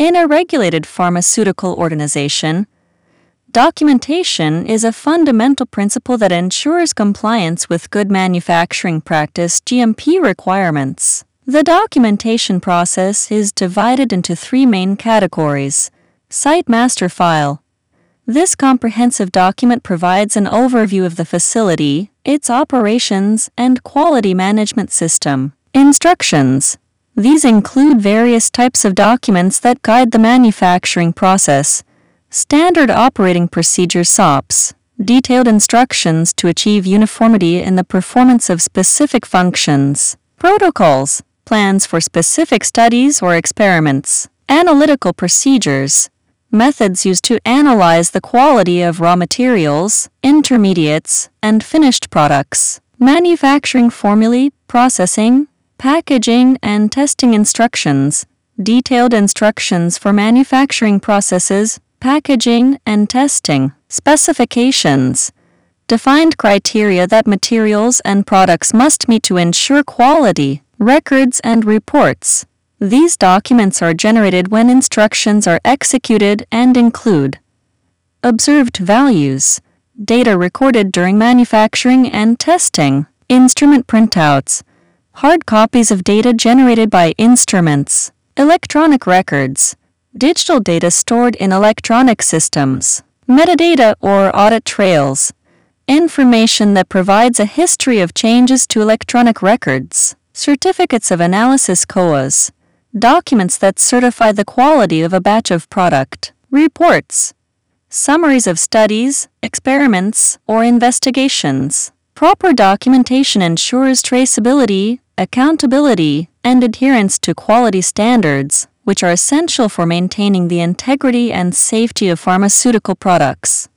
In a regulated pharmaceutical organization, documentation is a fundamental principle that ensures compliance with good manufacturing practice (GMP) requirements. The documentation process is divided into three main categories. Site Master File. This comprehensive document provides an overview of the facility, its operations, and quality management system. Instructions. These include various types of documents that guide the manufacturing process. Standard Operating Procedures (SOPs), detailed instructions to achieve uniformity in the performance of specific functions. Protocols, plans for specific studies or experiments. Analytical procedures, methods used to analyze the quality of raw materials, intermediates, and finished products. Manufacturing formulae, processing, packaging, and testing instructions, detailed instructions for manufacturing processes, packaging, and testing. Specifications, defined criteria that materials and products must meet to ensure quality. Records and reports. These documents are generated when instructions are executed and include observed values, data recorded during manufacturing and testing, instrument printouts, hard copies of data generated by instruments, electronic records, digital data stored in electronic systems, metadata or audit trails, information that provides a history of changes to electronic records, certificates of analysis (COAs), documents that certify the quality of a batch of product, reports, summaries of studies, experiments, or investigations. Proper documentation ensures traceability, accountability, and adherence to quality standards, which are essential for maintaining the integrity and safety of pharmaceutical products.